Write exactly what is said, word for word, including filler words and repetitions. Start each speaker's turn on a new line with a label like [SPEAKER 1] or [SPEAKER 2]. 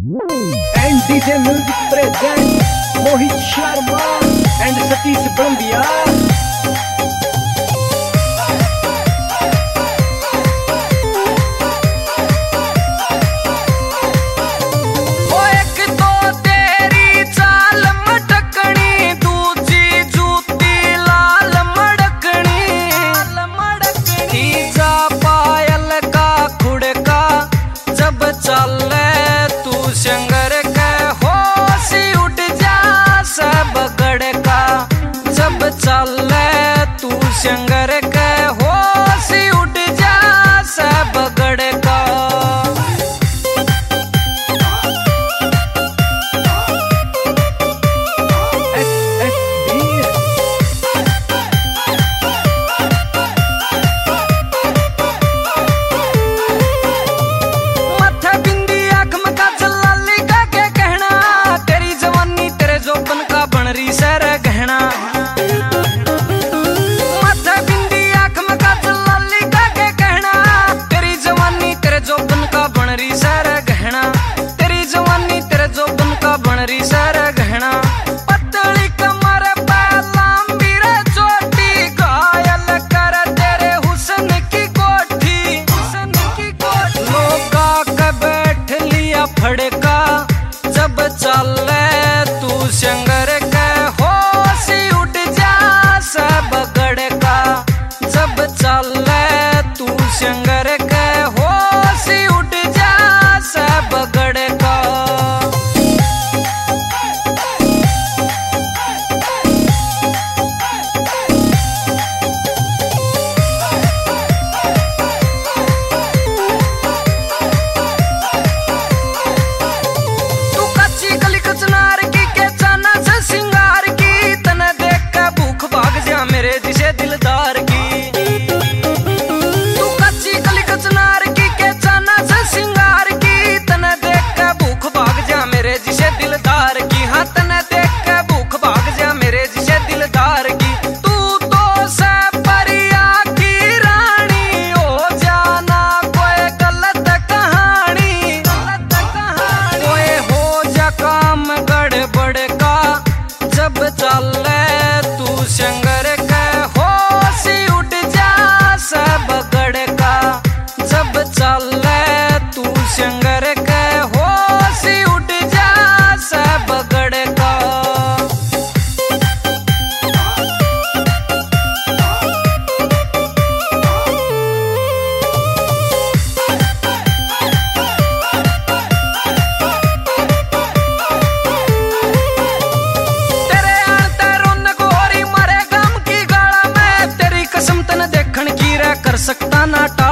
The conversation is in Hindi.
[SPEAKER 1] And D J Music presents Mohit Sharma and Satish Bandia.
[SPEAKER 2] Shankar के होश उठ जा सब बगड़ का। मत्था बिंदी आँख में काजल लाली का क्या कहना, तेरी जवानी तेरे जोबन का बन रही सर गहना। पतली कमर पे लंबी रे चोटी, घायल कर तेरे हुस्न की कोठी, हुस्न की कोठी। लोका के बैठ लिया फड़का, जब चले तू शंकर के होश उठ जा सब बगड़ का। जब चले तू शंकर के होश उठ जा सब बगड़ का। मेरे जिसे दिलदार की तू कच्ची कली कचनार की के जाना से सिंगार की, तने देख के भूख भाग जा मेरे जिसे दिलदार की। हाँ तने देख के भूख भाग जा मेरे जिसे दिलदार की। तू तो से परिया की रानी हो जाना कोई गलत कहानी, गलत कहानी। कोई हो जा काम गड़बड़ का, जब चले तू शंकर जब चले तू शंकर के होश उठ जा सब बगड़ का। तेरे आते रौनक हो रही मारे गम की गाड़ा में, तेरी कसम तने देखण की रे कर सकता ना।